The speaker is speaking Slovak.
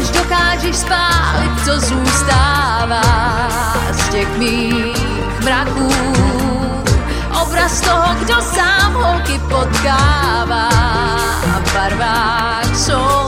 než dokážeš spálit, co zůstává z těch mých mraků. Obraz toho, kdo sám holky potkává v barvách jsou